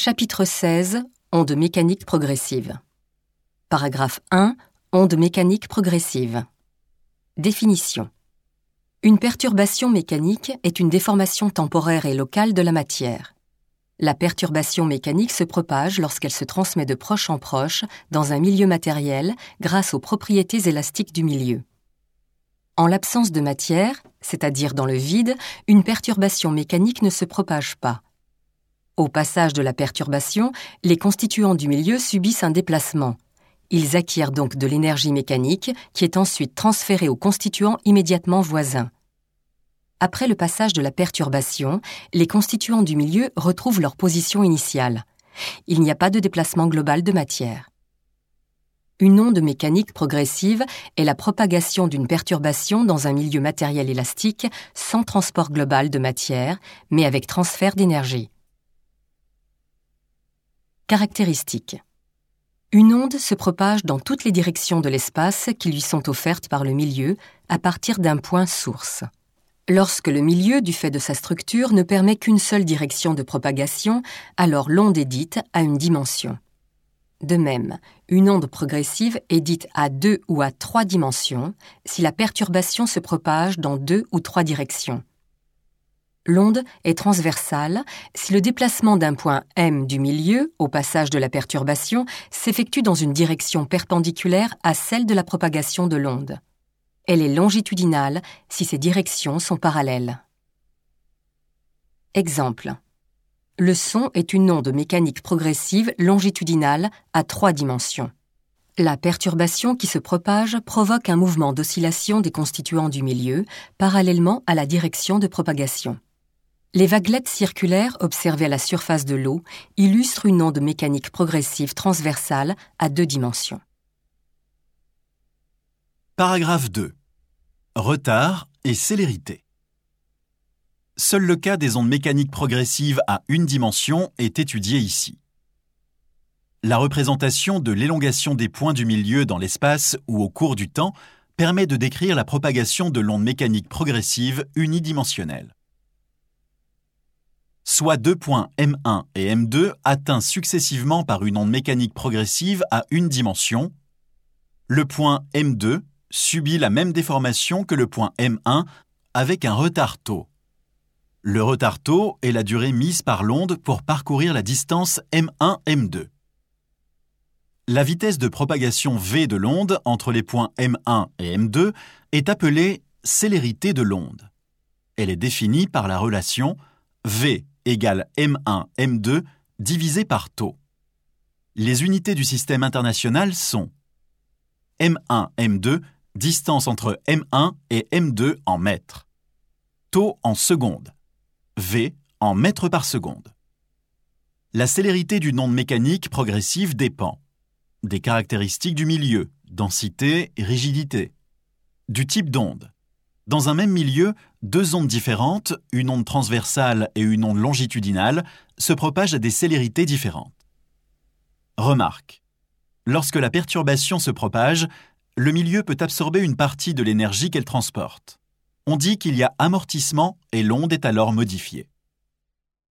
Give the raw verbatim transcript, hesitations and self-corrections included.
Chapitre seize. Ondes mécaniques progressives. Paragraphe un. Ondes mécaniques progressives. Définition. Une perturbation mécanique est une déformation temporaire et locale de la matière. La perturbation mécanique se propage lorsqu'elle se transmet de proche en proche dans un milieu matériel grâce aux propriétés élastiques du milieu. En l'absence de matière, c'est-à-dire dans le vide, une perturbation mécanique ne se propage pas. Au passage de la perturbation, les constituants du milieu subissent un déplacement. Ils acquièrent donc de l'énergie mécanique qui est ensuite transférée aux constituants immédiatement voisins. Après le passage de la perturbation, les constituants du milieu retrouvent leur position initiale. Il n'y a pas de déplacement global de matière. Une onde mécanique progressive est la propagation d'une perturbation dans un milieu matériel élastique sans transport global de matière, mais avec transfert d'énergie. Caractéristiques. Une onde se propage dans toutes les directions de l'espace qui lui sont offertes par le milieu à partir d'un point source. Lorsque le milieu, du fait de sa structure, ne permet qu'une seule direction de propagation, alors l'onde est dite à une dimension. De même, une onde progressive est dite à deux ou à trois dimensions si la perturbation se propage dans deux ou trois directions. L'onde est transversale si le déplacement d'un point M du milieu, au passage de la perturbation, s'effectue dans une direction perpendiculaire à celle de la propagation de l'onde. Elle est longitudinale si ces directions sont parallèles. Exemple. Le son est une onde mécanique progressive longitudinale à trois dimensions. La perturbation qui se propage provoque un mouvement d'oscillation des constituants du milieu parallèlement à la direction de propagation. Les vaguelettes circulaires observées à la surface de l'eau illustrent une onde mécanique progressive transversale à deux dimensions. Paragraphe deux. Retard et célérité. Seul le cas des ondes mécaniques progressives à une dimension est étudié ici. La représentation de l'élongation des points du milieu dans l'espace ou au cours du temps permet de décrire la propagation de l'onde mécanique progressive unidimensionnelle. Soit deux points M un et M deux atteints successivement par une onde mécanique progressive à une dimension, le point M deux subit la même déformation que le point M un avec un retard tau. Le retard tau est la durée mise par l'onde pour parcourir la distance M un M deux. La vitesse de propagation v de l'onde entre les points M un et M deux est appelée célérité de l'onde. Elle est définie par la relation v égale M un M deux divisé par tau. Les unités du système international sont M un M deux, distance entre M un et M deux en mètres, tau en secondes, V en mètres par seconde. La célérité d'une onde mécanique progressive dépend des caractéristiques du milieu, densité et rigidité, du type d'onde. Dans un même milieu, deux ondes différentes, une onde transversale et une onde longitudinale, se propagent à des célérités différentes. Remarque. Lorsque la perturbation se propage, le milieu peut absorber une partie de l'énergie qu'elle transporte. On dit qu'il y a amortissement et l'onde est alors modifiée.